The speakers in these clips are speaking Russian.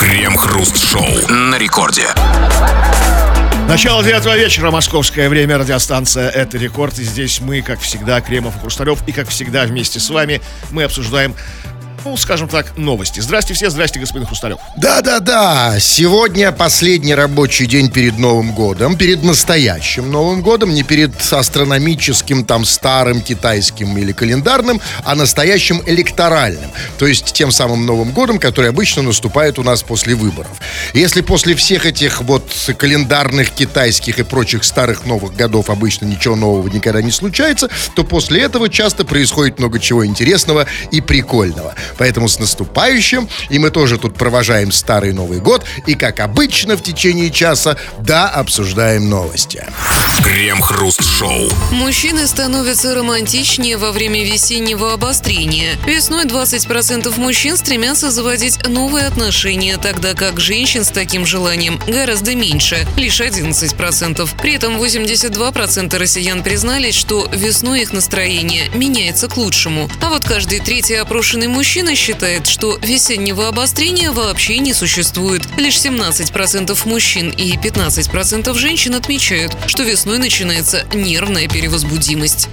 Крем-хруст-шоу на рекорде. Начало 9 вечера, московское время, радиостанция «Это Рекорд». И здесь мы, как всегда, Кремов и Хрусталев. И, как всегда, вместе с вами мы обсуждаем, скажем так, новости. Здрасте все, здрасте, господин Хрусталев. Да. Сегодня последний рабочий день перед Новым годом. Перед настоящим Новым годом. Не перед астрономическим, там, старым, китайским или календарным, а настоящим электоральным. То есть тем самым Новым годом, который обычно наступает у нас после выборов. Если после всех этих календарных, китайских и прочих старых новых годов обычно ничего нового никогда не случается, то после этого часто происходит много чего интересного и прикольного. Поэтому с наступающим. И мы тоже тут провожаем старый Новый год. И, как обычно, в течение часа, обсуждаем новости. Крем-хруст-шоу. Мужчины становятся романтичнее во время весеннего обострения. Весной 20% мужчин стремятся заводить новые отношения, тогда как женщин с таким желанием гораздо меньше, лишь 11%. При этом 82% россиян признались, что весной их настроение меняется к лучшему. А вот каждый третий опрошенный мужчина считает, что весеннего обострения вообще не существует. Лишь 17% мужчин и 15% женщин отмечают, что весной начинается нервная перевозбудимость.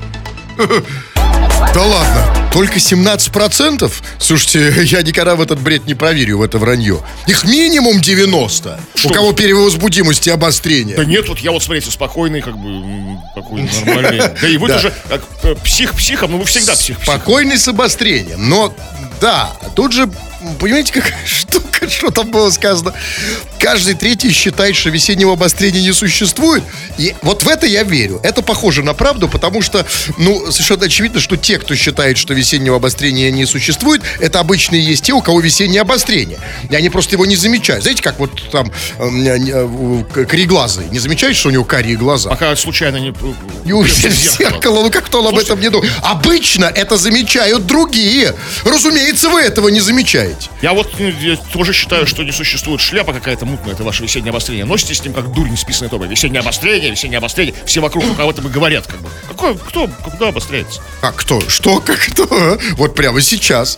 Да ладно, только 17%? Слушайте, я никогда в этот бред не проверю, в это вранье. Их минимум 90%. Что? У кого перевозбудимость и обострение. Да нет, я смотрите, спокойный, такой нормальный. Да и вы тоже психом, вы всегда псих. Спокойный с обострением. Но, тут же, понимаете, какая штука, что там было сказано? Каждый третий считает, что весеннего обострения не существует. И вот в это я верю. Это похоже на правду, потому что, совершенно очевидно, что те, кто считает, что весеннего обострения не существует, это обычно и есть те, у кого весеннее обострение. И они просто его не замечают. Знаете, как кореглазый. Не замечаете, что у него карие глаза? Пока случайно не увидели в зеркало. Как-то он об этом не думает. Обычно это замечают другие. Разумеется, вы этого не замечаете. Я тоже считаю, что не существует шляпа какая-то мутная, это ваше весеннее обострение. Носите с ним как дурень с писаной тобой. Весеннее обострение. Все вокруг об этом и говорят, Кто? Куда обостряется? Как кто? Что? Как кто? Вот прямо сейчас.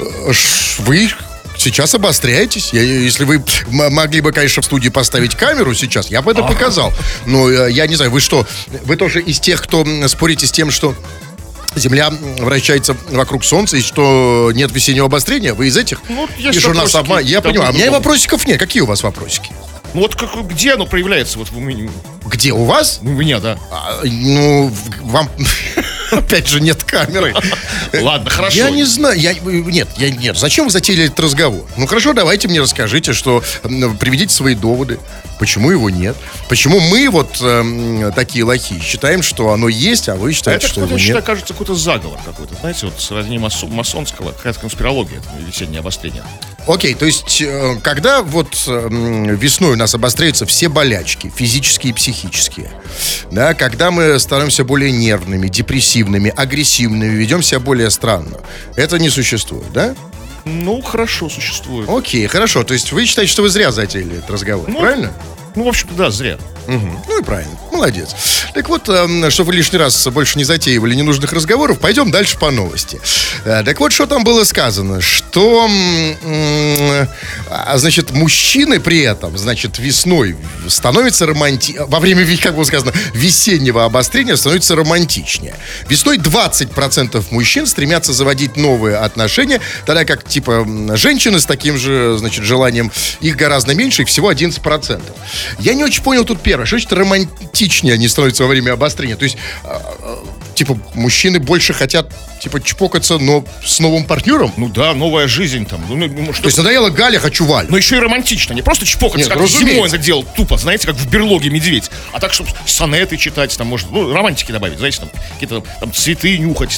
Вы сейчас обостряетесь. Если вы могли бы, конечно, в студии поставить камеру сейчас, я бы это показал. Но я не знаю, вы что? Вы тоже из тех, кто спорите с тем, что Земля вращается вокруг Солнца, и что нет весеннего обострения? Вы из этих? Есть и что нас обманывают? Я понимаю. А у меня и вопросиков нет. Какие у вас вопросики? Где оно проявляется? Где? У вас? У меня, да. Вам... Опять же, нет камеры. Ладно, хорошо. Я не знаю. Нет. Зачем вы затеяли этот разговор? Хорошо, давайте мне расскажите, приведите свои доводы. Почему его нет? Почему мы такие лохи считаем, что оно есть, а вы считаете, что его нет? Это, кажется, какой-то заговор какой-то. Знаете, сродни масонского, какая-то конспирология, весеннее обострение. Окей, то есть, когда весной у нас обостряются все болячки, физические и психические, когда мы становимся более нервными, депрессивными, агрессивными, ведем себя более странно, это не существует, да? Хорошо, существует. Окей, хорошо, то есть вы считаете, что вы зря затеяли этот разговор, правильно? В общем-то, да, зря. Угу. И правильно, молодец. Так вот, чтобы вы лишний раз больше не затеивали ненужных разговоров, пойдем дальше по новости. Так вот, что там было сказано, что, мужчины при этом, весной становятся во время, как было сказано, весеннего обострения становятся романтичнее. Весной 20% мужчин стремятся заводить новые отношения, тогда как, женщины с таким же, желанием, их гораздо меньше, их всего 11%. Я не очень понял тут первое, что значит романтичнее они становятся во время обострения. То есть, мужчины больше хотят, чпокаться, но с новым партнером? Новая жизнь там. То есть надоело Галя, хочу Валю. Но еще и романтично, не просто чпокаться, как зимой это делал тупо, знаете, как в берлоге медведь. А так, чтобы сонеты читать, может, романтики добавить, знаете, какие-то цветы нюхать,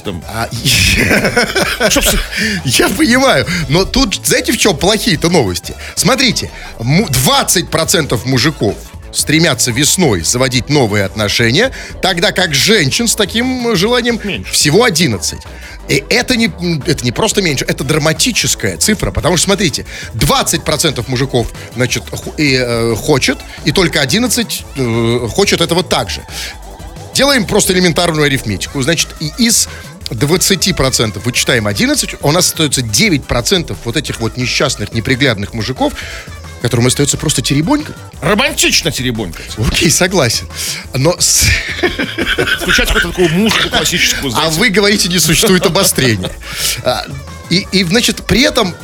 Я понимаю, но тут, знаете, в чем плохие-то новости? Смотрите, 20% мужиков стремятся весной заводить новые отношения, тогда как женщин с таким желанием меньше. Всего 11. И это не просто меньше, это драматическая цифра, потому что, смотрите, 20% мужиков, хочет, и только 11 хочет этого так же. Делаем просто элементарную арифметику. И из 20% вычитаем 11, у нас остается 9% этих несчастных, неприглядных мужиков, которым остается просто теребонькать. Романтично теребонькать. Окей, согласен. Но... Включать какую-то такую музыку классическую. А вы говорите, не существует обострения. И, значит, при этом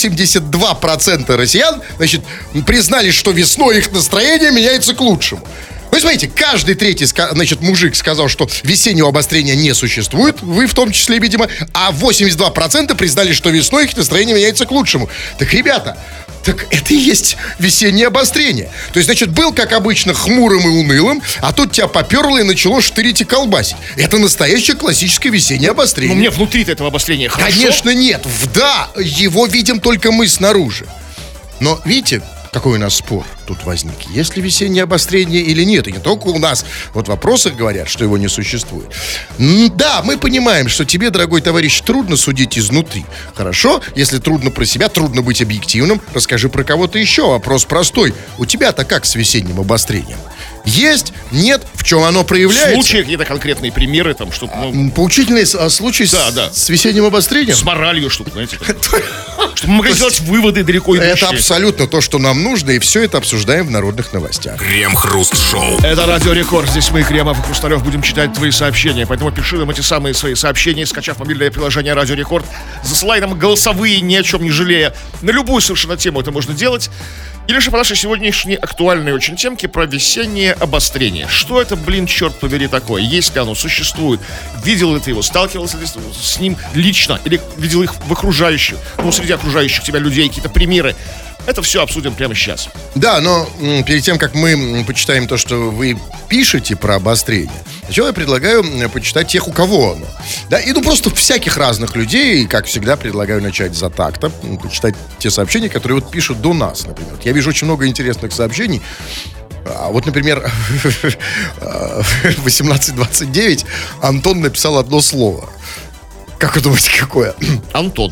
82% россиян, значит, признали, что весной их настроение меняется к лучшему. Вы смотрите, каждый третий, значит, мужик сказал, что весеннего обострения не существует, вы в том числе, видимо, а 82% признали, что весной их настроение меняется к лучшему. Так, ребята, так это и есть весеннее обострение. То есть, значит, был, как обычно, хмурым и унылым, а тут тебя поперло и начало штырить и колбасить. Это настоящее классическое весеннее обострение. Но мне внутри-то этого обострения хорошо. Конечно, нет. Да, его видим только мы снаружи. Но, видите, какой у нас спор тут возник. Есть ли весеннее обострение или нет? И не только у нас. Вот в вопросах говорят, что его не существует. Да, мы понимаем, что тебе, дорогой товарищ, трудно судить изнутри. Хорошо? Если трудно про себя, трудно быть объективным, расскажи про кого-то еще. Вопрос простой. У тебя-то как с весенним обострением? Есть? Нет? В чем оно проявляется? Случаи, какие-то конкретные примеры, там, чтобы... Поучительные случаи с весенним обострением? С моралью, чтобы, знаете, чтобы мы могли сделать выводы далеко идущие. Это абсолютно то, что нам нужно, и все это обсуждаем в народных новостях. Крем-хруст-шоу. Это Радио Рекорд. Здесь мы, Кремов и Хрусталев, будем читать твои сообщения. Поэтому пиши нам эти самые свои сообщения, скачав мобильное приложение Радио Рекорд. Засылай нам голосовые, ни о чем не жалея. На любую совершенно тему это можно делать. Или же по нашей сегодняшней актуальной очень темке про весеннее обострение. Что это, блин, черт побери, такое? Есть ли оно, существует? Видел ли ты его? Сталкивался ли ты с ним лично? Или видел их в окружающих? Ну, среди окружающих тебя людей, какие-то примеры? Это все обсудим прямо сейчас. Да, но перед тем, как мы почитаем то, что вы пишете про обострение, сначала я предлагаю почитать тех, у кого оно. Да, и просто всяких разных людей, и, как всегда, предлагаю начать за такта, почитать те сообщения, которые вот пишут до нас, например. Я вижу очень много интересных сообщений. Вот, например, 18:29 Антон написал одно слово. Как вы думаете, какое? Антон.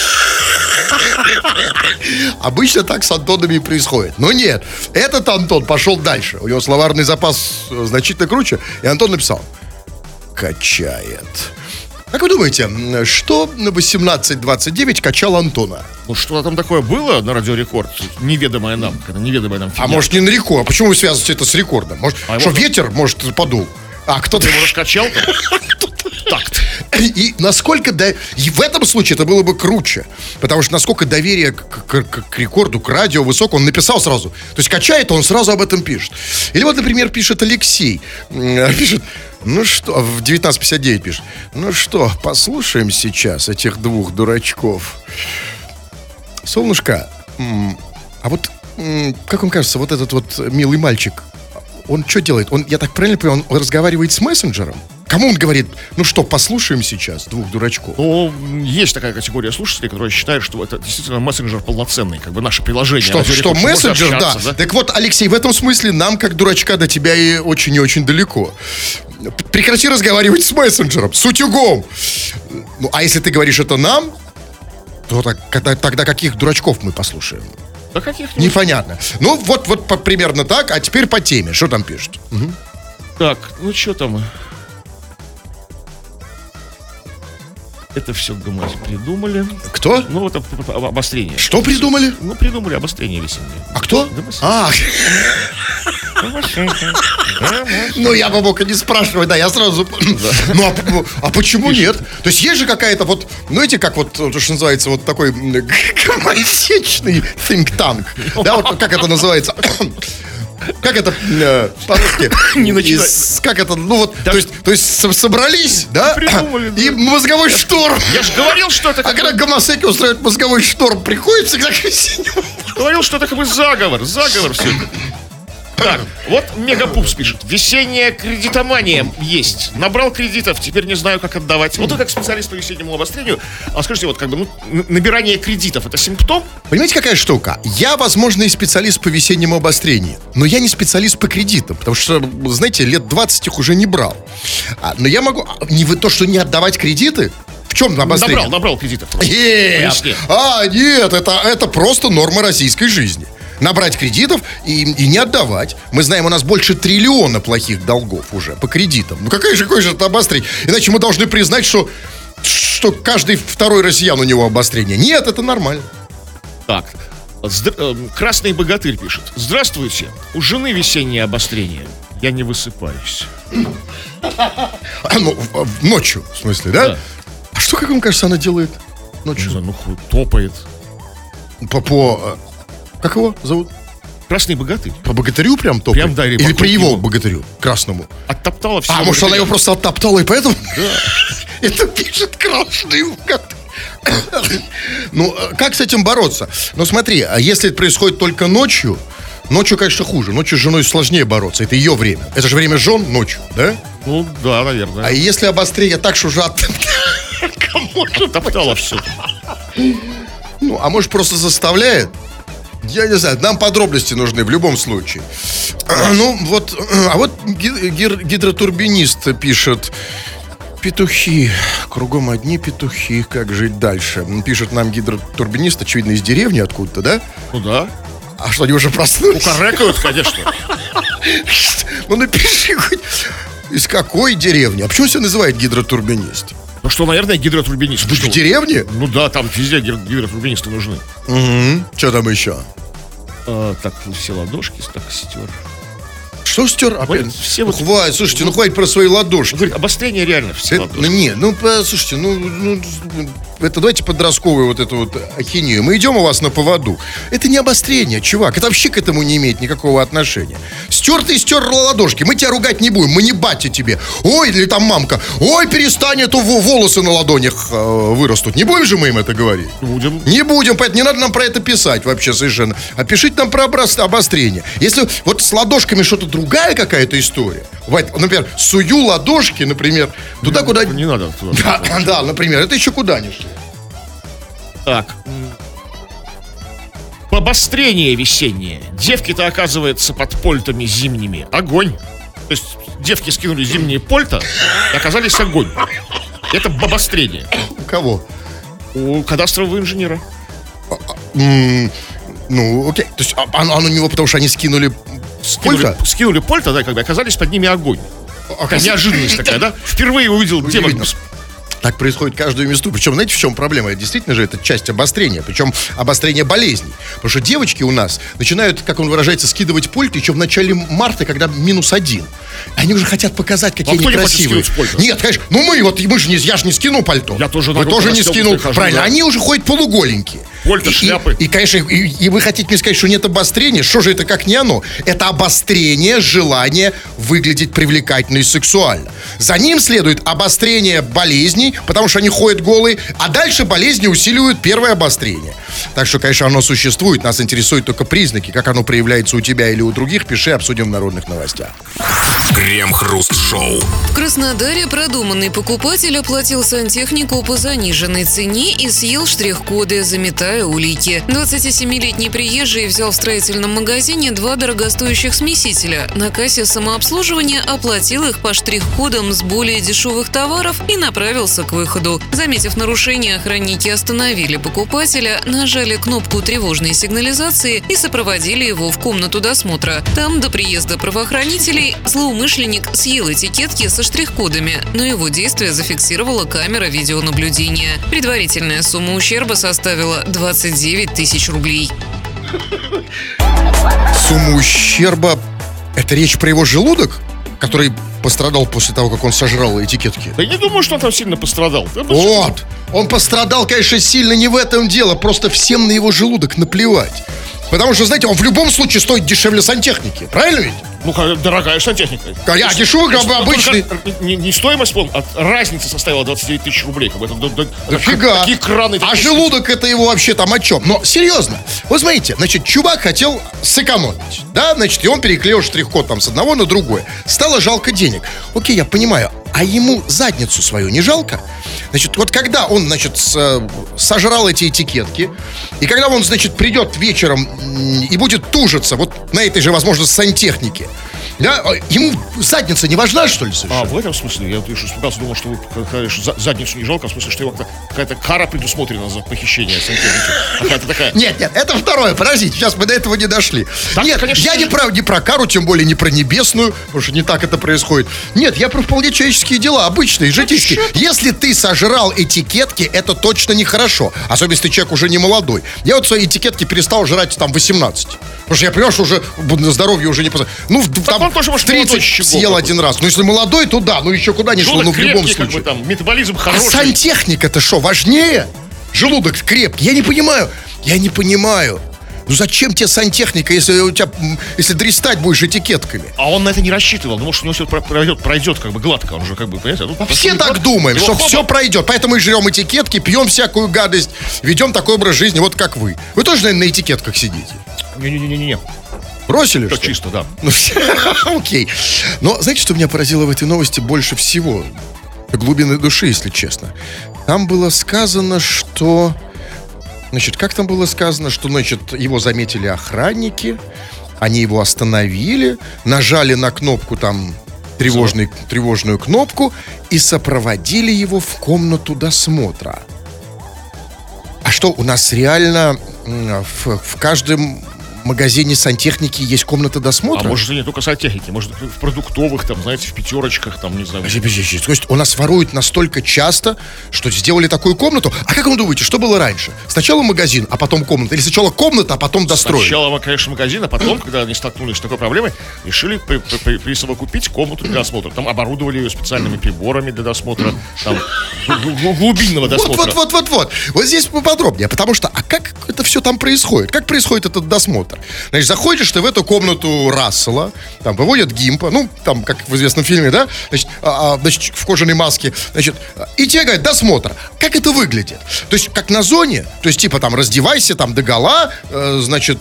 Обычно так с Антонами и происходит. Но нет, этот Антон пошел дальше. У него словарный запас значительно круче. И Антон написал: качает. Как вы думаете, что на 18:29 качал Антона? Ну, что там такое было на Радио Рекорд? Неведомое нам фигня. А может, не на реку? А почему вы связываете это с рекордом? Может, что ветер, может, подул? А кто-то... Ты его раскачал там? Такт. И насколько... И в этом случае это было бы круче. Потому что насколько доверие к рекорду, к радио высоко, он написал сразу. То есть качает, он сразу об этом пишет. Или вот, например, пишет Алексей. Пишет: ну что, в 19:59 пишет: ну что, послушаем сейчас этих двух дурачков. Солнышко, а вот, как вам кажется, вот этот вот милый мальчик, он что делает? Я так правильно понимаю, он разговаривает с мессенджером? Кому он говорит: ну что, послушаем сейчас двух дурачков? Ну, есть такая категория слушателей, которые считают, что это действительно мессенджер полноценный, как бы наше приложение. Что мессенджер, да. Так вот, Алексей, в этом смысле нам, как дурачка, до тебя и очень и очень далеко. Прекрати разговаривать с мессенджером, с утюгом. Ну, а если ты говоришь это нам, то тогда каких дурачков мы послушаем? Да каких-нибудь. Непонятно. Ну, вот примерно так, а теперь по теме. Что там пишут? Угу. Так, ну что там... Это все, гамать, придумали. Кто? Ну, это обострение. Что придумали? Ну, придумали обострение весеннее. А кто? Ну, я бы мог и не спрашивать, да, я сразу... Ну, а почему нет? То есть есть же какая-то вот, ну, эти, как вот, то, что называется, вот такой гомосечный think tank. Да, вот как это называется? Как это по-русски? Не начинай. Как это, ну вот, да. то есть собрались, да? Придумали, да. И мозговой шторм. Я же говорил, что это... А когда гомосеки устраивают мозговой шторм, приходит всегда к весеннему. Говорил, что это как бы заговор все это. Так, вот Мегапупс пишет: весенняя кредитомания есть. Набрал кредитов, теперь не знаю, как отдавать. Вот вы как специалист по весеннему обострению, а скажите, вот как бы, набирание кредитов — это симптом? Понимаете, какая штука? Я, возможно, и специалист по весеннему обострению, но я не специалист по кредитам, потому что, знаете, лет 20 их уже не брал. Но я могу... Не вы то, что не отдавать кредиты? В чем обострение? Набрал кредитов. Нет, нет, это просто норма российской жизни. Набрать кредитов и не отдавать. Мы знаем, у нас больше 1 триллиона плохих долгов уже по кредитам. Ну какое же это обострение? Иначе мы должны признать, что каждый второй россиян у него обострение. Нет, это нормально. Так, Красный богатырь пишет. Здравствуйте, у жены весеннее обострение. Я не высыпаюсь. Ночью, в смысле, да? А что, как вам кажется, она делает ночью? Ну, топает. Как его зовут? Красный богатырь. По богатырю прям топает? Прям, да, или по его богатырю, красному? Оттоптала все. А может, она его просто оттоптала, и поэтому? Да. Это пишет красный богатырь. Ну, как с этим бороться? Ну, смотри, а если это происходит только ночью, конечно, хуже. Ночью с женой сложнее бороться. Это ее время. Это же время жен ночью, да? Ну, да, наверное. А если обострение так, что уже оттоптала все. Ну, а может, просто заставляет? Я не знаю, нам подробности нужны в любом случае. Ну, вот, а вот гидротурбинист пишет: петухи, кругом одни петухи, как жить дальше? Пишет нам гидротурбинист, очевидно, из деревни откуда-то, да? Ну да. А что, они уже проснулись? Кукарекают, конечно. Ну, напиши хоть, из какой деревни? А почему себя называют гидротурбинист? Ну что, наверное, гидротурбинист. В деревне? Ну да, там везде гидротурбинисты нужны. Угу. Что там еще? Так, все ладошки так стер. Что стер? Опять? Все вот... Хватит, слушайте, хватит про свои ладошки. Говорит, обострение реально все ладошки. Слушайте, это давайте подростковую вот эту вот ахинею. Мы идем у вас на поводу. Это не обострение, чувак. Это вообще к этому не имеет никакого отношения. Стер ты стерла ладошки. Мы тебя ругать не будем. Мы не батя тебе. Ой, или там мамка. Ой, перестань, а то волосы на ладонях вырастут. Не будем же мы им это говорить? Будем. Не будем, поэтому не надо нам про это писать вообще совершенно. А пишите нам про обострение. Если вот с ладошками что-то другая какая-то история. Например, сую ладошки, например, туда, куда... Не надо туда. Да, например, это еще куда ни шло. Так. Обострение весеннее. Девки-то, оказывается, под польтами зимними. Огонь. То есть девки скинули зимние польта и оказались огонь. Это обострение. У кого? У кадастрового инженера. Ну, окей. То есть оно у него, потому что они скинули польта? Скинули польта, да, как бы оказались под ними огонь. Неожиданность такая, да? Впервые увидел девок. Так происходит каждую месту. Причем, знаете, в чем проблема? Действительно же, это часть обострения. Причем обострение болезней. Потому что девочки у нас начинают, как он выражается, скидывать пульт еще в начале марта, когда -1. Они уже хотят показать, какие они красивые. Нет, конечно. Я же не скину пальто. Я тоже. Вы тоже не скинул. Правильно. Да. Они уже ходят полуголенькие. Пальто, шляпы. И, конечно, и вы хотите мне сказать, что нет обострения? Что же это как не оно? Это обострение желания выглядеть привлекательно и сексуально. За ним следует обострение болезней, потому что они ходят голые, а дальше болезни усиливают первое обострение. Так что, конечно, оно существует. Нас интересуют только признаки. Как оно проявляется у тебя или у других, пиши, обсудим в народных новостях. Крем-хруст-шоу. В Краснодаре продуманный покупатель оплатил сантехнику по заниженной цене и съел штрих-коды, заметая улики. 27-летний приезжий взял в строительном магазине 2 дорогостоящих смесителя. На кассе самообслуживания оплатил их по штрих-кодам с более дешевых товаров и направился к выходу. Заметив нарушение, охранники остановили покупателя, нажали кнопку тревожной сигнализации и сопроводили его в комнату досмотра. Там до приезда правоохранителей злоумышленник съел этикетки со штрих-кодами, но его действие зафиксировала камера видеонаблюдения. Предварительная сумма ущерба составила 29 тысяч рублей. Сумма ущерба? Это речь про его желудок, который пострадал после того, как он сожрал этикетки? Да я не думаю, что он там сильно пострадал. Вот! Он пострадал, конечно, сильно, не в этом дело. Просто всем на его желудок наплевать. Потому что, знаете, он в любом случае стоит дешевле сантехники. Правильно ведь? Ну, дорогая сантехника. А дешевый, как бы обычный. Не стоимость, а разница составила 29 тысяч рублей. Дофига. Такие краны. А желудок это его вообще там о чем? Но серьезно, вы смотрите, значит, чувак хотел сэкономить. Да, значит, и он переклеил штрих-код там с одного на другое. Стало жалко денег. Окей, я понимаю. А ему задницу свою не жалко? Значит, вот когда он, значит, сожрал эти этикетки, и когда он, значит, придет вечером и будет тужиться вот на этой же, возможно, сантехнике, да, ему задница не важна, что ли, совершенно? А, в этом смысле? Я испугался, думал, что вы сказали, что задницу не жалко, в смысле, что его какая-то кара предусмотрена за похищение сантехники. Какая-то такая. Нет, это второе, подождите, сейчас мы до этого не дошли. Так, нет, конечно, я не про кару, тем более не про небесную, потому что не так это происходит. Нет, я про вполне человеческую человеческие дела, обычные, житейские. Если ты сожрал этикетки, это точно нехорошо. Особенно, если человек уже не молодой. Я вот свои этикетки перестал жрать там 18. Потому что я понимаю, что уже на здоровье уже не... Ну, там он тоже, может, 30 съел один раз. Ну, если молодой, то да. Ну, еще куда ни шло, ну, в любом крепкий, случае. Как бы, там, метаболизм хороший. А сантехника-то что, важнее? Желудок крепкий. Я не понимаю. Ну зачем тебе сантехника, если дристать будешь этикетками? А он на это не рассчитывал. Думал, что у него все пройдет как бы гладко. Он же как бы, понимаете? Все так думаем, что все пройдет. Поэтому мы жрем этикетки, пьем всякую гадость, ведем такой образ жизни, вот как вы. Вы тоже, наверное, на этикетках сидите? Не-не-не-не. Бросили, Все что? чисто, да. Ну, окей. Но знаете, что меня поразило в этой новости больше всего? До глубины души, если честно. Там было сказано, что... Значит, как там было сказано, что, значит, его заметили охранники, они его остановили, нажали на кнопку там, тревожную кнопку и сопроводили его в комнату досмотра. А что, у нас реально в каждом магазине сантехники есть комната досмотра? А может, и не только сантехники, может, в продуктовых, там, знаете, в пятерочках, там, не знаю. То есть у нас воруют настолько часто, что сделали такую комнату. А как вы думаете, что было раньше? Сначала магазин, а потом комната? Или сначала комната, а потом достроили? Сначала, конечно, магазин, а потом, когда они столкнулись с такой проблемой, решили присовокупить комнату для досмотра. Там оборудовали ее специальными приборами для досмотра, там, глубинного досмотра. Вот. Вот здесь поподробнее. Потому что, а как это все там происходит? Как происходит этот досмотр? Значит, заходишь ты в эту комнату Рассела, там выводят Гимпа, ну, там, как в известном фильме, да, значит, в кожаной маске, значит, и тебе говорят, досмотр. Как это выглядит? То есть, как на зоне, то есть, типа, там, раздевайся, там, догола, значит,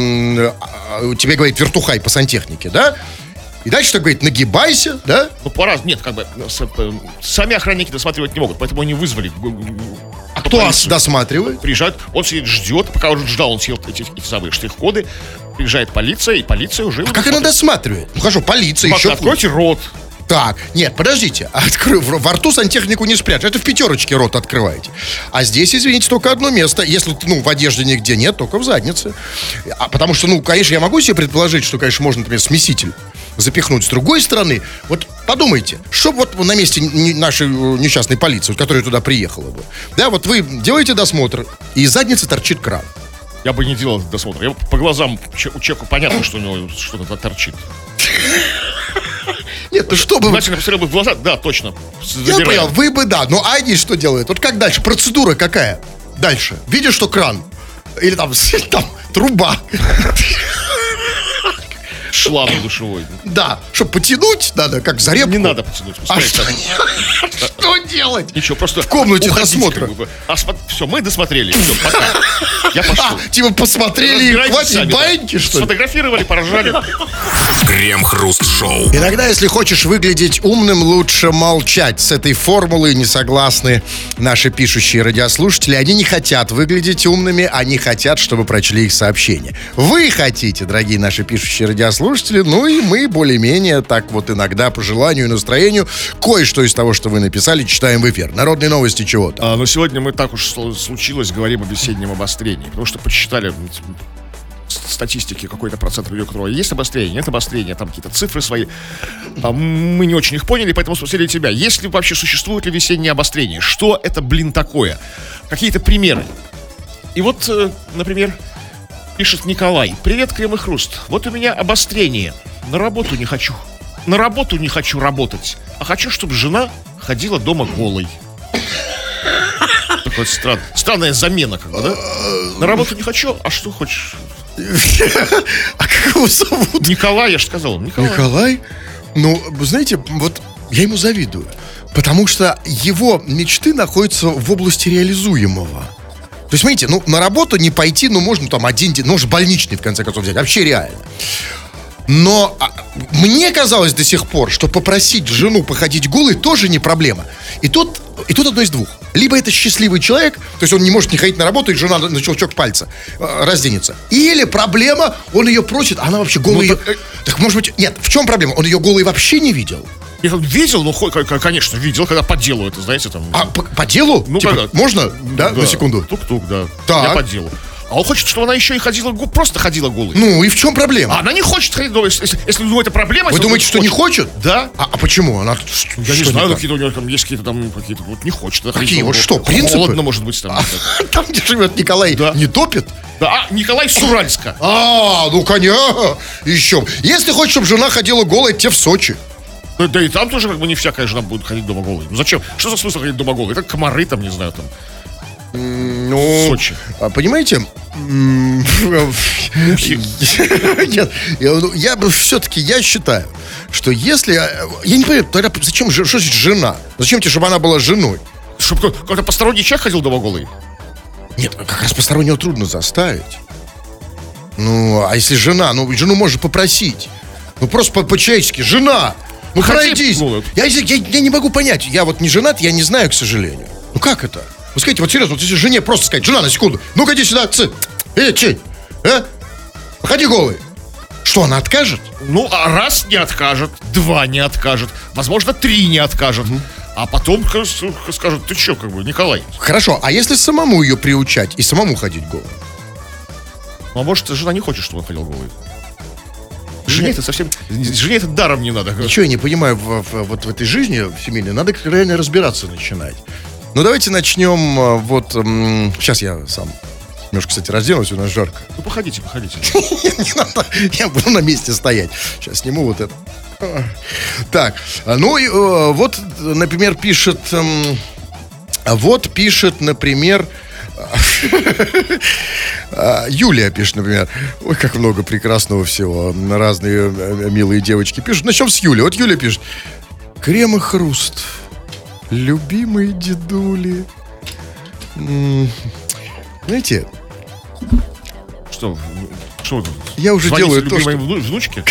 тебе говорит вертухай по сантехнике, да? И дальше так говорит, нагибайся, да? Ну, по-разному. Нет, как бы, сами охранники досматривать не могут, поэтому они вызвали. А кто досматривает? Приезжает, он сидит, ждет, пока он ждал, он съел эти самые штрих-коды, приезжает полиция, и полиция уже... А как она досматривает? Ну, хорошо, полиция еще... Откройте рот. Так, нет, подождите, во рту сантехнику не спрячешь, это в пятерочке рот открываете. А здесь, извините, только одно место, если, ну, в одежде нигде нет, только в заднице. Потому что, ну, конечно, я могу себе предположить, что, конечно, можно, например, смеситель запихнуть. С другой стороны, вот подумайте, что вот на месте нашей несчастной полиции, которая туда приехала бы, да, вот вы делаете досмотр, и из задницы торчит кран. Я бы не делал досмотр. По глазам у человека понятно, что у него что-то торчит. Нет, ну что бы... Внимательно посмотрел бы в глаза, да, точно. Я понял, вы бы, да, но они что делают? Вот как дальше? Процедура какая? Дальше. Видишь, что кран? Или там труба. Шланг душевой. Да, чтобы потянуть надо, как заребку. Не надо потянуть. А что делать? Ничего, просто в комнате досмотра. Все, мы досмотрели. Все, пока. Я пошел. Типа посмотрели и хватит баньки, что ли? Сфотографировали, поржали. Крем-хруст-шоу. Иногда, если хочешь выглядеть умным, лучше молчать. С этой формулой не согласны наши пишущие радиослушатели. Они не хотят выглядеть умными, они хотят, чтобы прочли их сообщения. Вы хотите, дорогие наши пишущие радиослушатели, ну и мы более-менее так вот иногда по желанию и настроению кое-что из того, что вы написали, читаем в эфир. Народные новости чего-то. Но сегодня мы, так уж случилось, говорим об весеннем обострении. Потому что посчитали статистики, какой-то процент людей, у которого есть обострение, нет обострения, там какие-то цифры свои. Мы не очень их поняли, поэтому спросили тебя, есть ли вообще, существует ли весеннее обострение? Что это, такое? Какие-то примеры. И вот, например, пишет Николай. Привет, Крем и Хруст. Вот у меня обострение. На работу не хочу. На работу не хочу работать. А хочу, чтобы жена ходила дома голой. Такая странная замена, как бы, да? На работу не хочу, а что хочешь? А как его зовут? Николай, я же сказал. Николай? Ну, вы знаете, вот я ему завидую. Потому что его мечты находятся в области реализуемого. То есть, смотрите, ну, на работу не пойти, ну, можно там один день, ну, может, больничный, в конце концов, взять. Вообще реально. Но мне казалось до сих пор, что попросить жену походить голой тоже не проблема. И тут одно из двух. Либо это счастливый человек, то есть он не может не ходить на работу, и жена на щелчок пальца разденется. Или проблема, он ее просит, а она вообще голая. Так, может быть, нет, в чем проблема? Он ее голой вообще не видел? Я видел, ну, конечно, видел, когда по делу это, знаете, там... А по делу? Ну, типа, когда... можно? Да, на секунду? Тук-тук, да. Так. Я по делу. А он хочет, чтобы она еще и просто ходила голой. Ну, и в чем проблема? А она не хочет ходить голой. Если это проблема... Вы думаете, что не хочет? Да. А почему? Она... Я не знаю, какие-то у нее там есть какие-то там... Вот не хочет. Какие? Вот что, принципы? Холодно, может быть, там. Там, где живет Николай, Да. не топит? Да, Николай с Уральска. Ну, конечно. Еще. Если хочешь, чтобы жена ходила голой, те в Сочи. Да и там тоже не всякая жена будет ходить дома голой. Ну зачем? Что за смысл ходить дома голой? Это комары там, не знаю, там. Ну, Сочи. Понимаете? Мухи. Нет, я бы все-таки, я считаю, что если... Я не понимаю, тогда зачем, что значит жена? Зачем тебе, чтобы она была женой? Чтобы какой-то посторонний человек ходил дома голый? Нет, как раз постороннего трудно заставить. Ну, а если жена? Ну, жену можно попросить. Ну, просто по-человечески. Жена! Ну, пройдись! Я не могу понять. Я вот не женат, я не знаю, к сожалению. Ну, как это? Вы скажите, вот серьезно, вот если жене просто сказать: жена, на секунду, ну-ка иди сюда, ходи голый. Что, она откажет? Ну, раз не откажет, два не откажет, возможно, три не откажет. А потом скажут: ты что, Николай? Хорошо, а если самому ее приучать и самому ходить голым? Ну, а может, жена не хочет, чтобы он ходил голый? Жене это даром не надо. Ничего я не понимаю вот в этой жизни семейной. Надо реально разбираться начинать. Ну, давайте начнем сейчас я сам немножко, кстати, разденусь, у нас жарко. Ну, походите. Не надо, я буду на месте стоять. Сейчас сниму вот это. Так, ну, и вот, например, пишет, например, Юлия пишет, например. Ой, как много прекрасного всего. Разные милые девочки пишут. Начнем с Юли. Вот Юлия пишет: крем и хруст, любимые дедули. Знаете, Что я уже делаю то, что... внучке?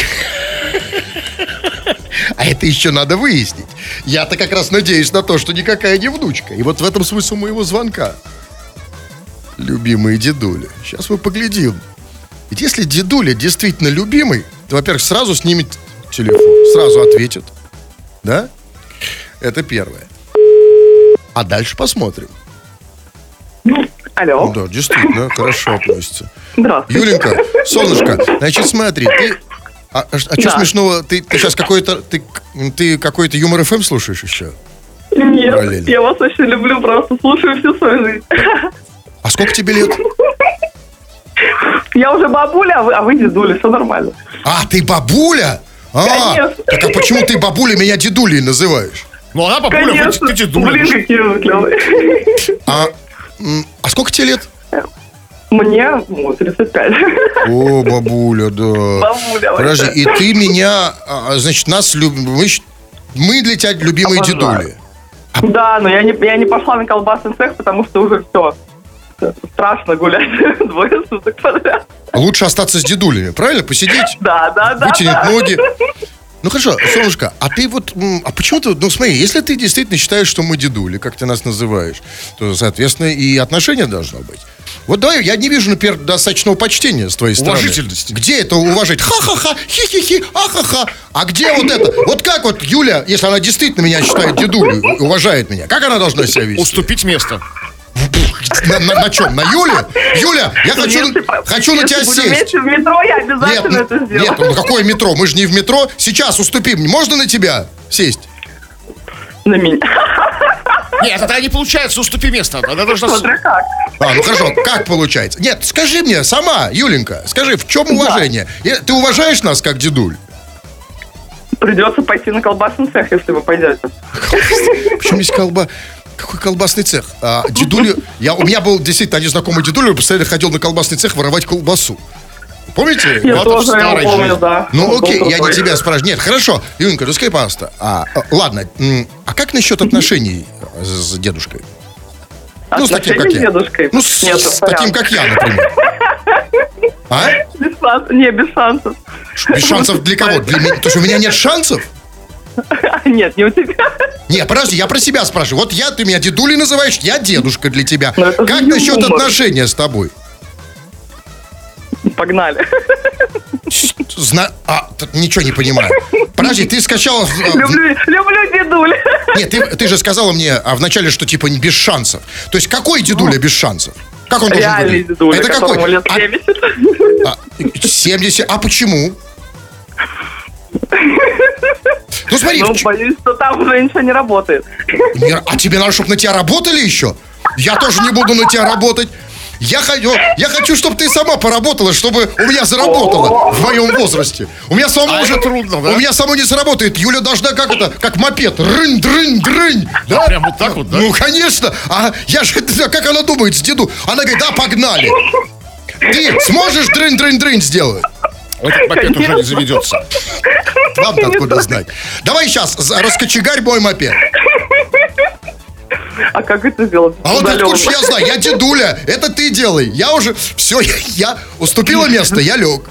А это еще надо выяснить. Я-то как раз надеюсь на то, что никакая не внучка. И вот в этом смысл моего звонка. Любимые дедули. Сейчас мы поглядим. Ведь если дедуля действительно любимый, то, во-первых, сразу снимет телефон, сразу ответит. Да? Это первое. А дальше посмотрим. Алло. Ну да, действительно, хорошо относится. Здравствуйте. Юленька, солнышко, значит, смотри, ты... что смешного? Ты сейчас ты какой-то Юмор ФМ слушаешь еще? Нет, параллельно? Я вас очень люблю, просто слушаю всю свою жизнь. А сколько тебе лет? Я уже бабуля, а вы дедуля, все нормально. А, ты бабуля? Конечно. Так а почему ты бабуля меня дедулей называешь? Ну, она бабуля, Конечно. ты дедуля. Блин, какие вы клевые. А сколько тебе лет? Мне 35. О, бабуля, да. Бабуля. Подожди, и ты меня, значит, нас любим, мы для тебя любимые Обожаю. дедули. Да, но я не пошла на колбасный цех, потому что уже все. Страшно гулять 2 суток подряд. Лучше остаться с дедулями, правильно? Посидеть, Да. вытянуть ноги. Ну хорошо, солнышко, а ты вот, а почему ты, ну смотри, если ты действительно считаешь, что мы дедули, как ты нас называешь, то, соответственно, и отношение должно быть. Вот давай, я не вижу, например, достаточного почтения с твоей стороны. Уважительности. Где это уважать? Ха-ха-ха, хи-хи-хи, а-ха-ха. А где вот это? Вот как вот Юля, если она действительно меня считает дедулей, уважает меня, как она должна себя вести? Уступить место. На чем? На Юле? Юля, я хочу на тебя Если буду сесть. вместе в метро, я обязательно это сделаю. Нет, ну какое метро? Мы же не в метро. Сейчас уступим. Можно на тебя сесть? На меня. Нет, Тогда не получается, уступи место. Она должна... Смотря как. Ну хорошо, как получается? Нет, скажи мне сама, Юленька, скажи, в чем уважение? Ты уважаешь нас как дедуль? Придется пойти на колбасный цех, если вы пойдете. Почему есть колба? Какой колбасный цех? Дедули... У меня был действительно один знакомый дедуля, постоянно ходил на колбасный цех воровать колбасу. Помните? Я это тоже старая его помню, жизнь. да. Ну Он окей, был я не крутой. тебя спрашиваю. Нет, хорошо. Юленька, ну скажи, пожалуйста. Ладно, а как насчет отношений с дедушкой? Ну, с таким, как Отношения я. с дедушкой? Ну, с Нет, таким, как я, например. А? Без шансов. Не, без шансов. Без шансов для кого? Для меня? То есть у меня нет шансов? Нет, не у тебя. Не, подожди, я про себя спрашиваю. Вот ты меня дедулей называешь, я дедушка для тебя. Ну, это же Как юмор. насчет отношения с тобой? Погнали. Ничего не понимаю. Подожди, ты скачала... Люблю дедуль. Нет, ты же сказала мне вначале, что типа без шансов. То есть какой дедуля без шансов? Как он должен Реальный выглядеть? дедуля, Это которому какой? лет 70. 70. А почему? Ну смотри, Ну, боюсь, что там уже ничего не работает. а тебе надо, чтобы на тебя работали еще? Я тоже не буду на тебя работать. Я хочу, чтобы ты сама поработала, чтобы у меня заработало в моем возрасте. У меня самому уже трудно, да? У меня само не сработает. Юля должна как мопед. Рынь, дрынь, дрынь. Да? Прям вот так вот, да? Ну, конечно. А я же, как она думает, с деду? Она говорит, да, погнали. Ты сможешь дрынь, дрынь, дрынь сделать? Этот мопед уже не заведется. Вам-то откуда знать? Давай сейчас, раскочегарь мой мопед. А как это сделать? А вот Удаленно. откуда ж я знаю? Я дедуля. Это ты делай. Я уже... Все, я уступила место, я лег.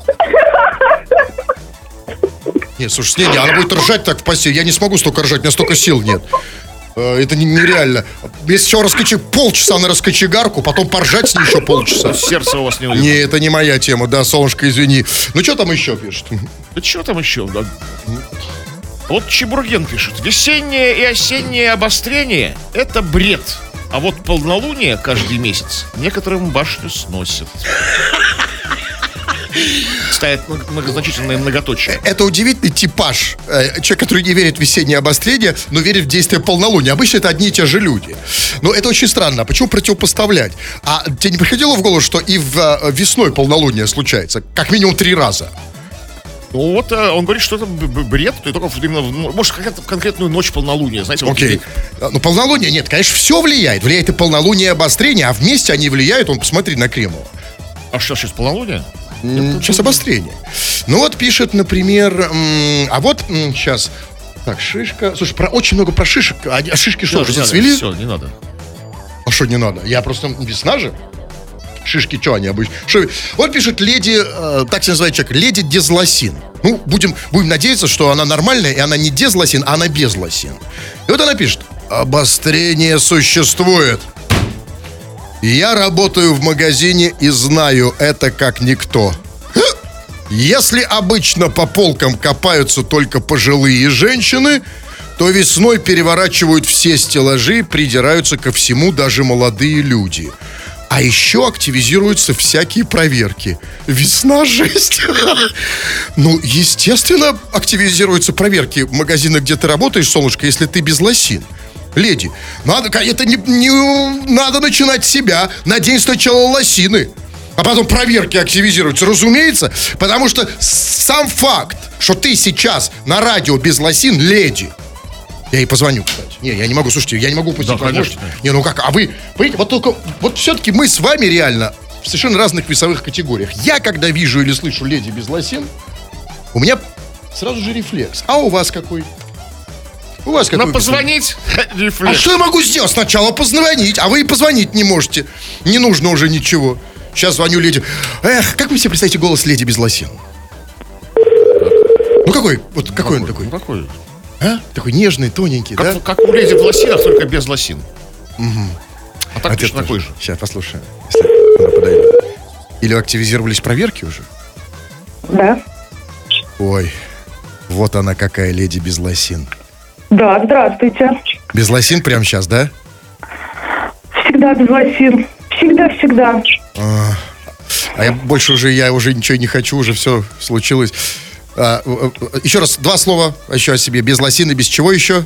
Нет, слушай, не, она будет ржать так в постели. Я не смогу столько ржать, у меня столько сил нет. Это нереально. Если еще полчаса на раскочегарку, потом поржать с ней еще полчаса. Сердце у вас не уйдет. Не, это не моя тема, да, солнышко, извини. Ну, что там еще пишет? Да что там еще? Да? Вот Чебурген пишет. Весеннее и осеннее обострение – это бред. А вот полнолуние каждый месяц некоторым башню сносит. Ставит многозначительное многоточие. Это удивительный типаж. Человек, который не верит в весеннее обострение, но верит в действие полнолуния. Обычно это одни и те же люди. Но это очень странно. Почему противопоставлять? А тебе не приходило в голову, что и весной полнолуние случается? Как минимум 3 раза. Ну вот он говорит, что это бред, и только именно, может, в конкретную ночь полнолуния, знаете. Вот Окей. Ну, полнолуние, нет, конечно, все влияет. Влияет и полнолуние, и обострение, а вместе они влияют, посмотри на Кремова. А что, сейчас полнолуние? Сейчас обострение. Ну вот пишет, например, сейчас. Так, шишка. Слушай, очень много про шишек. А шишки что, уже зацвели? Все, не надо. А что не надо? Я просто весна же. Шишки, что они обычно? Вот пишет леди, так себя называет человек, леди Дезлосин. Ну, будем надеяться, что она нормальная, и она не Дезлосин, а она Безлосин. И вот она пишет: обострение существует. Я работаю в магазине и знаю это как никто. Если обычно по полкам копаются только пожилые женщины, то весной переворачивают все стеллажи, придираются ко всему даже молодые люди. А еще активизируются всякие проверки. Весна жесть. Ну, естественно, активизируются проверки в магазинах, где ты работаешь, солнышко, если ты Безлосин. Леди, надо начинать с себя. Надень сначала лосины, а потом проверки активизируются. Разумеется, потому что сам факт, что ты сейчас на радио Безлосин, леди. Я ей позвоню, кстати. Не, я не могу, слушайте, я не могу упустить возможность. Не, ну как, а вы, понимаете, вот все-таки мы с вами реально в совершенно разных весовых категориях. Я, когда вижу или слышу леди Безлосин, у меня сразу же рефлекс. А у вас какой? У вас какой? Нам позвонить? А что я могу сделать? Сначала позвонить, а вы и позвонить не можете. Не нужно уже ничего. Сейчас звоню леди. Эх, как вы себе представите голос леди Безлосин? Ну какой? Вот какой он такой? Ну, какой? А? Такой нежный, тоненький, да? Как у леди в лосинах, только без лосин. А так точно такой же. Сейчас послушаем, если она подойдет. Или активизировались проверки уже? Да. Ой, вот она какая леди Безлосин. Да, здравствуйте. Безлосин прямо сейчас, да? Всегда Безлосин. Всегда. А я уже ничего не хочу, уже все случилось. Еще раз, 2 слова еще о себе. Безлосин и без чего еще?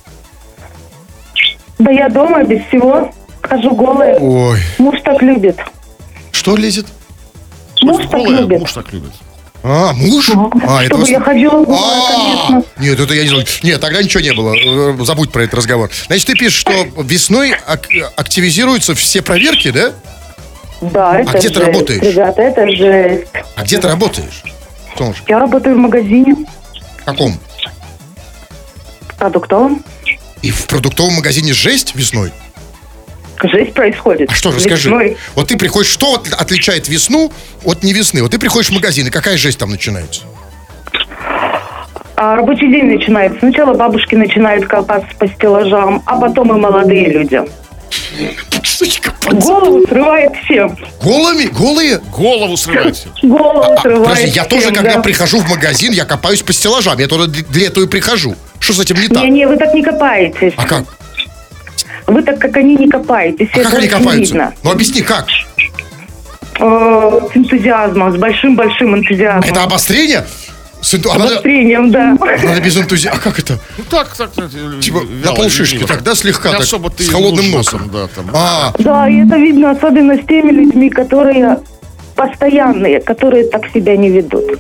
Да я дома без всего. Хожу голая. Ой. Муж так любит. Что лезет? Муж так любит. Муж так любит. А, муж? Чтобы я ходила голая, конечно. Нет, это я не знаю. Нет, тогда ничего не было. Забудь про этот разговор. Значит, ты пишешь, что весной активизируются все проверки, да? Да, это где ты жесть, работаешь? ребята, это жесть. А где ты работаешь? Солнышко? Я работаю в магазине В каком? продуктовом. И в продуктовом магазине жесть весной? Жесть происходит. А что, расскажи. Весной. Вот ты приходишь, что вот отличает весну от не весны? Вот ты приходишь в магазин, и какая жесть там начинается? А рабочий день начинается. Сначала бабушки начинают копаться по стеллажам, а потом и молодые люди. Голову срывает всем. Голые? Голову срывать. Голову срывает Подожди, я всем, тоже, когда да. прихожу в магазин, я копаюсь по стеллажам. Я тоже для этого и прихожу. Что с этим не так? Не, вы так не копаетесь. А как? Вы так, как они, не копаетесь. А это как они очень копаются? видно. Ну, объясни, как? С энтузиазмом, с большим-большим энтузиазмом. Это обострение? С обострением, да. Надо без энтузиазма. А как это? Ну так. Типа на полшишки, так, да, слегка, Не так, особо ты с холодным нужно носом. там, да, там. Да, и это видно особенно с теми людьми, которые постоянные, которые так себя не ведут.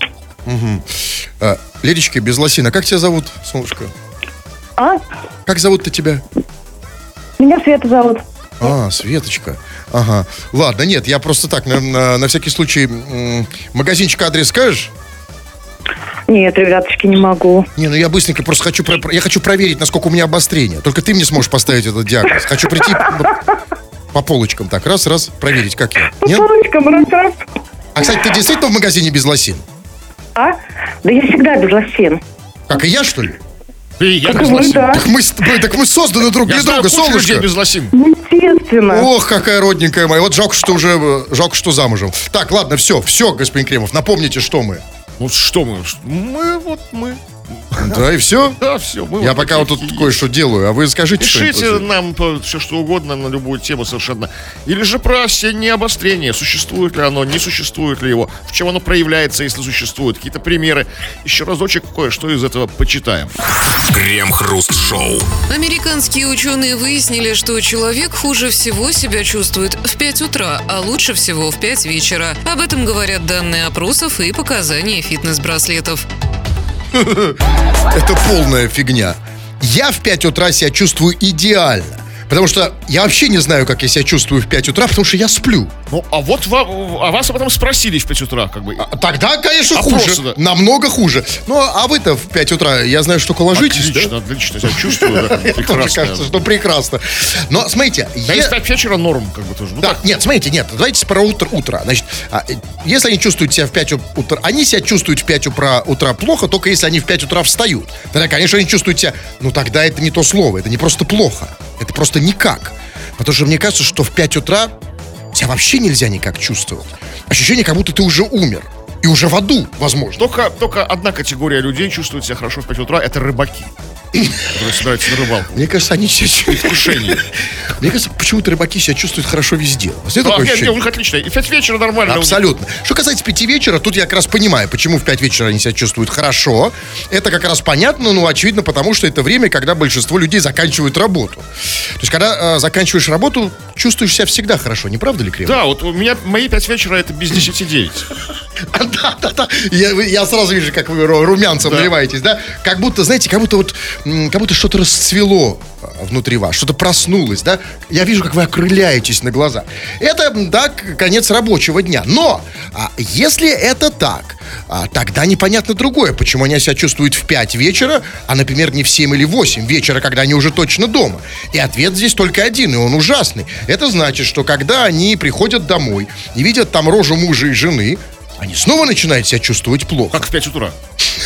Ледечка без лосина, как тебя зовут, солнышко? А? Как зовут-то тебя? Меня Света зовут. Светочка. Ага. Ладно, нет, я просто так, на всякий случай, магазинчик адрес скажешь? Нет, ребяточки, не могу. Не, ну я быстренько просто я хочу проверить, насколько у меня обострение. Только ты мне сможешь поставить этот диагноз. Хочу прийти по полочкам так, раз, проверить, как я. По Нет? полочкам, раз. А, кстати, ты действительно в магазине без лосин? А? Да я всегда без лосин. Как и я, что ли? И я Как без вы, лосин. да. Так мы созданы друг Я для знаю друга, кучу людей солнышко. без лосин. Естественно. Ох, какая родненькая моя. Вот жалко, что замужем. Так, ладно, все, господин Кремов, напомните, что мы. Ну что мы? Мы. Да, и все? Да, все. Я пока вот тут кое-что делаю, а вы скажите Пишите что-нибудь. нам все что угодно на любую тему совершенно. Или же про осеннее обострение. Существует ли оно, не существует ли его? В чем оно проявляется, если существует? Какие-то примеры. Еще разочек кое-что из этого почитаем. Крем-хруст-шоу. Американские ученые выяснили, что человек хуже всего себя чувствует в 5 утра, а лучше всего в 5 вечера. Об этом говорят данные опросов и показания фитнес-браслетов. Это полная фигня. Я в 5 утра себя чувствую идеально. Потому что я вообще не знаю, как я себя чувствую в 5 утра, потому что я сплю. Ну, а вот вас об этом спросили в 5 утра, как бы. Тогда, конечно, Опросы, хуже. да. Намного хуже. Ну, а вы-то в 5 утра, я знаю, что ложитесь, да? Отлично себя чувствую, да, Мне прекрасно. кажется, что прекрасно. Но, смотрите... Да и в 5 вечера норм, как бы тоже. Ну, Да, так. нет, смотрите, давайте про утро. Значит, если они чувствуют себя в 5 утра, они себя чувствуют в 5 утра плохо, только если они в 5 утра встают. Тогда, конечно, они чувствуют себя, тогда это не то слово, это не просто плохо, это просто никак. Потому что мне кажется, что в 5 утра себя вообще нельзя никак чувствовать. Ощущение, как будто ты уже умер. И уже в аду, возможно. Только одна категория людей чувствует себя хорошо в 5 утра, это рыбаки, которые собираются на рыбалку. Мне кажется, они себя чувствуют. Предвкушение. Мне кажется, почему-то рыбаки себя чувствуют хорошо везде. У вас нет Да, такого нет, ощущения? у них отлично. И в 5 вечера нормально. Абсолютно. Что касается 5 вечера, тут я как раз понимаю, почему в 5 вечера они себя чувствуют хорошо. Это как раз понятно, очевидно, потому что это время, когда большинство людей заканчивают работу. То есть, когда заканчиваешь работу, чувствуешь себя всегда хорошо, не правда ли, Крем? Да, вот у меня мои 5 вечера это без 10-9. Да. Я сразу вижу, как вы румянцем наливаетесь, да? Как будто, знаете, как будто что-то расцвело внутри вас, что-то проснулось, да? Я вижу, как вы окрыляетесь на глаза. Это, да, конец рабочего дня. Но если это так, тогда непонятно другое. Почему они себя чувствуют в 5 вечера, а, например, не в 7 или 8 вечера, когда они уже точно дома? И ответ здесь только один, и он ужасный. Это значит, что когда они приходят домой и видят там рожу мужа и жены, они снова начинают себя чувствовать плохо. Как в 5 утра.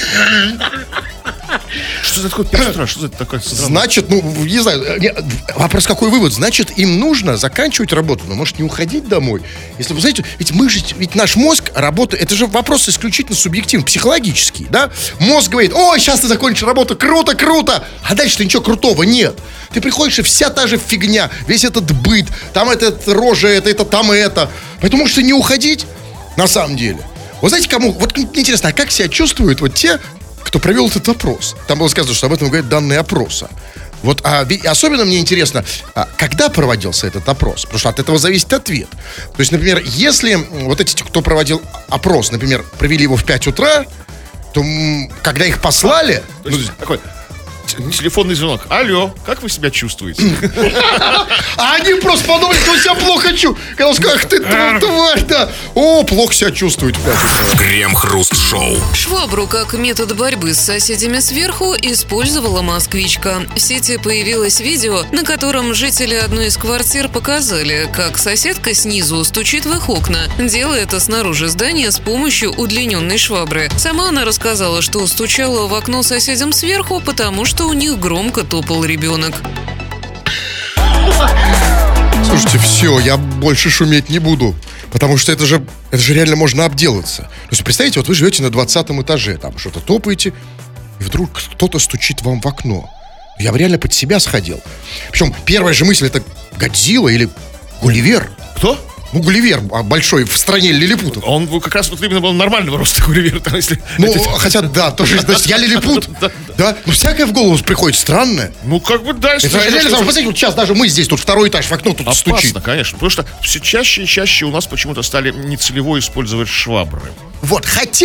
Что за такое 5 утра? Что за такое? Значит, не знаю, вопрос какой вывод? Значит, им нужно заканчивать работу, но может не уходить домой. Если вы знаете, ведь наш мозг работает, это же вопрос исключительно субъективный, психологический, да? Мозг говорит: ой, сейчас ты закончишь работу, круто, а дальше-то ничего крутого нет. Ты приходишь, и вся та же фигня, весь этот быт, там этот рожа, там это. Поэтому можете не уходить, на самом деле. Вы знаете, вот интересно, а как себя чувствуют вот те, кто провел этот опрос? Там было сказано, что об этом говорят данные опроса. Вот, особенно мне интересно, когда проводился этот опрос, потому что от этого зависит ответ. То есть, например, если вот эти, кто проводил опрос, например, провели его в 5 утра, то когда их послали... То есть, такой телефонный звонок. Алло, как вы себя чувствуете? А они просто подумали, что себя плохо чувствуют. Когда скажут: ах ты, тварь, да. О, плохо себя чувствует в 5 утра. Крем-хруст-шоу. Швабру как метод борьбы с соседями сверху использовала москвичка. В сети появилось видео, на котором жители одной из квартир показали, как соседка снизу стучит в их окна, делая это снаружи здания с помощью удлиненной швабры. Сама она рассказала, что стучала в окно соседям сверху, потому что у них громко топал ребенок. Слушайте, все, я больше шуметь не буду. Потому что это же реально можно обделаться. То есть, представьте, вот вы живете на 20 этаже, там что-то топаете, и вдруг кто-то стучит вам в окно. я бы реально под себя сходил. Причем первая же мысль — это Годзилла или Гулливер. Кто? Ну, Гулливер большой в стране лилипутов. Он как раз вот именно был нормального роста Гулливер. Если... Ну, хотя, да, тоже, значит, я лилипут. Да, ну, всякое в голову приходит, странное. Ну, как бы, да. Это реально, посмотрите, вот сейчас даже мы здесь, тут второй этаж, в окно тут опасно, стучит. конечно, потому что все чаще и чаще у нас почему-то стали нецелево использовать швабры. Вот,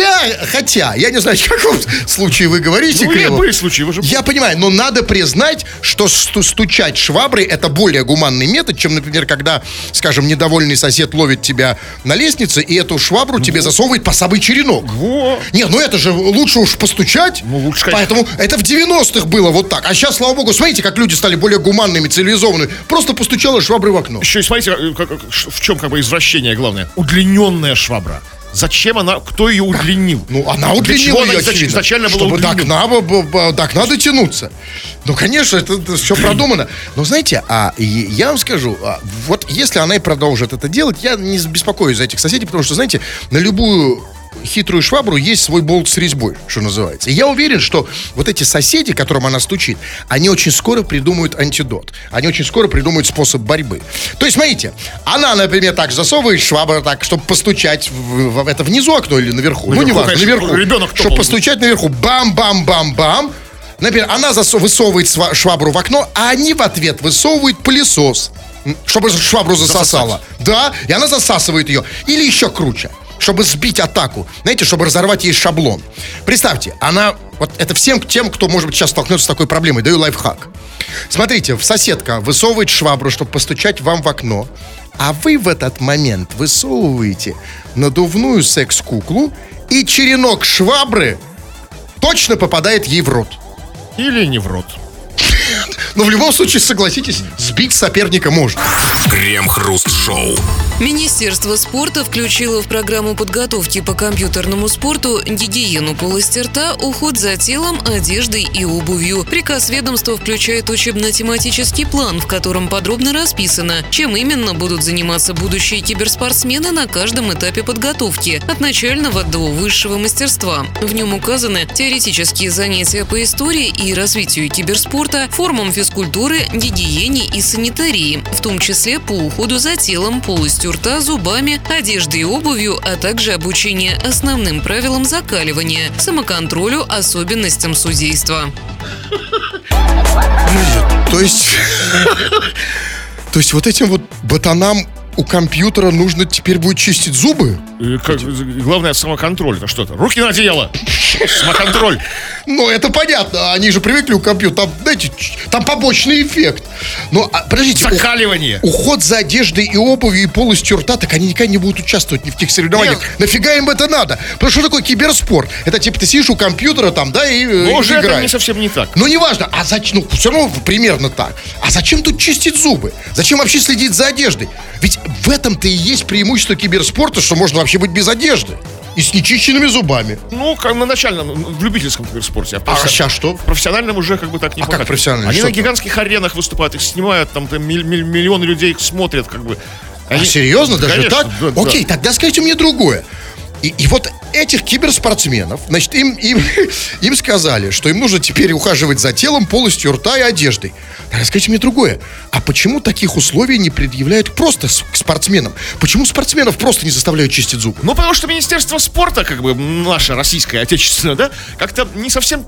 хотя, я не знаю, в каком случае вы говорите, Ну, Кремов. любые случаи, вы же... Я понимаю, но надо признать, что стучать шваброй — это более гуманный метод, чем, например, когда, скажем, недовольный сосед ловит тебя на лестнице и эту швабру тебе засовывает по самый черенок. Во. Нет, ну это же лучше уж постучать. Ну, лучше, конечно. Поэтому это в 90-х было вот так. А сейчас, слава богу, смотрите, как люди стали более гуманными, цивилизованными. Просто постучала шваброй в окно. Еще и смотрите, в чем как бы извращение главное. Удлиненная швабра. Зачем она, кто ее удлинил? Ну, она удлинила ее, очевидно, изначально была чтобы удлинена. до окна дотянуться. Ну, конечно, это все продумано. Но знаете, я вам скажу, вот если она и продолжит это делать, я не беспокоюсь за этих соседей, потому что, знаете, на любую хитрую швабру есть свой болт с резьбой, что называется. И я уверен, что вот эти соседи, которым она стучит, они очень скоро придумают антидот. Они очень скоро придумают способ борьбы. То есть, смотрите, она, например, так засовывает швабру так, чтобы постучать это внизу окно или наверху? Наверху, Ну, неважно, конечно, наверху. ребенок топал. Чтобы постучать наверху. Бам-бам-бам-бам. Например, она высовывает швабру в окно, а они в ответ высовывают пылесос, чтобы швабру засосала. Да, и она засасывает ее. Или еще круче, чтобы сбить атаку. Знаете, чтобы разорвать ей шаблон. Представьте, она... Вот это всем тем, кто, может быть, сейчас столкнется с такой проблемой, даю лайфхак. Смотрите, соседка высовывает швабру, чтобы постучать вам в окно, а вы в этот момент высовываете надувную секс-куклу, и черенок швабры точно попадает ей в рот. Или не в рот. Но в любом случае, согласитесь, сбить соперника можно. Крем-хруст-шоу. Министерство спорта включило в программу подготовки по компьютерному спорту гигиену полости рта, уход за телом, одеждой и обувью. Приказ ведомства включает учебно-тематический план, в котором подробно расписано, чем именно будут заниматься будущие киберспортсмены на каждом этапе подготовки, от начального до высшего мастерства. В нем указаны теоретические занятия по истории и развитию киберспорта, формам физкультуры, гигиене и санитарии, в том числе по уходу за телом, полостью рта, зубами, одеждой и обувью, а также обучение основным правилам закаливания, самоконтролю, особенностям судейства. То есть вот этим вот ботанам у компьютера нужно теперь будет чистить зубы? Главное, самоконтроль. Это что-то. Руки на дело. Самоконтроль. Ну, это понятно. Они же привыкли у компьютера. Там, знаете, там побочный эффект. Но, подождите. Закаливание. Уход за одеждой и обувью и полостью рта, так они никогда не будут участвовать ни в тех соревнованиях. Нет. Нафига им это надо? Потому что такое киберспорт? Это типа ты сидишь у компьютера там, да, и Но уже играешь. это не совсем не так. Ну, неважно. А зачем? Ну, все равно примерно так. А зачем тут чистить зубы? Зачем вообще следить за одеждой? Ведь в этом-то и есть преимущество киберспорта, что можно вообще быть без одежды. И с нечищенными зубами. Ну, как на начальном, в любительском киберспорте. А сейчас что? В профессиональном уже как бы так не А как покажешь. профессионально? Они Что на там? гигантских аренах выступают, их снимают, там миллионы людей их смотрят, как бы. А серьезно? Даже Конечно, так? да, Окей, тогда скажите мне другое. И вот этих киберспортсменов, значит, им сказали, что им нужно теперь ухаживать за телом, полостью рта и одеждой. Тогда скажите мне другое. А почему таких условий не предъявляют просто к спортсменам? Почему спортсменов просто не заставляют чистить зубы? Ну, потому что Министерство спорта, как бы, наше российское, отечественное, да, как-то не совсем...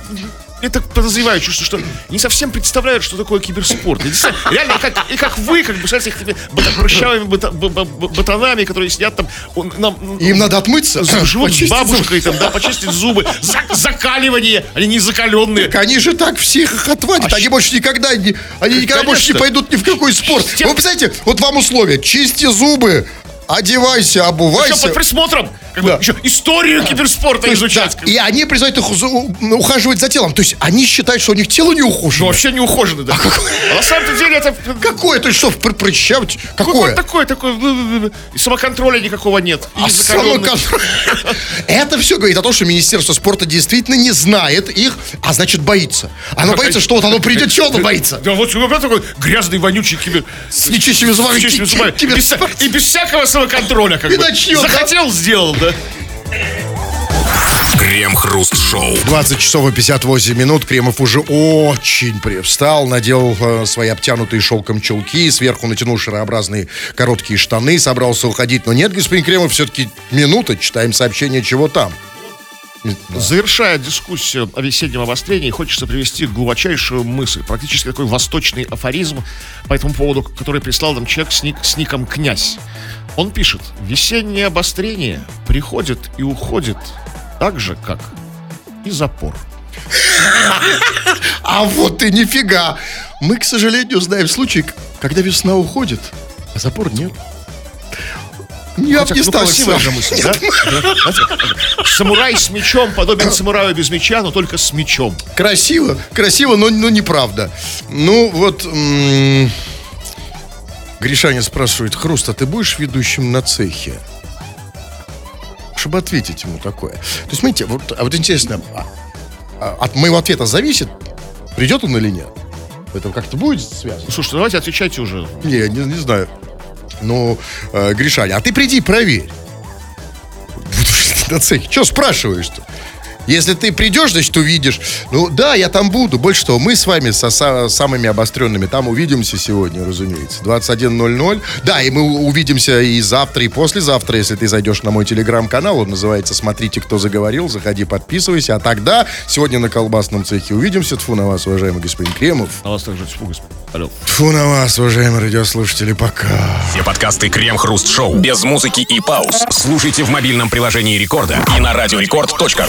Я так подозреваю, чувствую, что не совсем представляют, что такое киберспорт. И реально, как вы, как бы, представляете, этими прыщавыми ботанами, которые сидят там... Им надо отмыться, живут с почистить бабушкой, там, да, почистить зубы. Закаливание, они не закаленные. Так они же так всех их отвадят. Они больше никогда не... Они никогда больше не пойдут ни в какой спорт. Вы представляете, вот вам условия. Чисти зубы, одевайся, обувайся. Еще под присмотром. Как бы, еще историю киберспорта изучать. Да, и они призывают их ухаживать за телом. То есть они считают, что у них тело не ухожено. Ну, вообще не ухожено, да. А на самом-то деле это... Какое? То есть что, прыщавать? Какое? Такое. Самоконтроля никакого нет. Самоконтроль. Это все говорит о том, что Министерство спорта действительно не знает их, а значит боится. Оно боится, что вот оно придет, что оно боится? Да вот такой грязный, вонючий кибер... С нечищенными зубами. И без всякого самоконтроля. И начнет. Захотел, сделал, да. Крем-хруст-шоу. 20 часов и 58 минут. Кремов уже очень привстал, надел свои обтянутые шелком чулки, сверху натянул шарообразные короткие штаны, собрался уходить. Но нет, господин Кремов, все-таки минута, читаем сообщение, чего там. Завершая дискуссию о весеннем обострении, хочется привести глубочайшую мысль, практически такой восточный афоризм по этому поводу, который прислал нам человек с ником «Князь». Он пишет: «Весеннее обострение приходит и уходит так же, как и запор». А вот и нифига. Мы, к сожалению, знаем случай, когда весна уходит, а запор нет. Я бы не стал. Красивая же мысль, да? Самурай с мечом подобен самураю без меча, но только с мечом. Красиво, но неправда. Ну, вот... Гришаня спрашивает: Хруст, а ты будешь ведущим на цехе? Чтобы ответить ему такое. То есть, смотрите, вот интересно, от моего ответа зависит, придет он или нет. Это как-то будет связано? Слушайте, давайте отвечайте уже. Не знаю. Ну, Гришаня, а ты приди, проверь. На цехе. Че спрашиваешь-то? Если ты придешь, значит, увидишь. Ну, да, я там буду. Больше того, мы с вами со самыми обостренными там увидимся сегодня, разумеется. 21:00. Да, и мы увидимся и завтра, и послезавтра, если ты зайдешь на мой телеграм-канал. Он называется «Смотрите, кто заговорил». Заходи, подписывайся. А тогда сегодня на колбасном цехе увидимся. Тьфу на вас, уважаемый господин Кремов. На вас также тьфу, господин Орел. Тьфу на вас, уважаемые радиослушатели. Пока. Все подкасты Крем-хруст-шоу без музыки и пауз слушайте в мобильном приложении Рекорда и на радиорекорд.ру.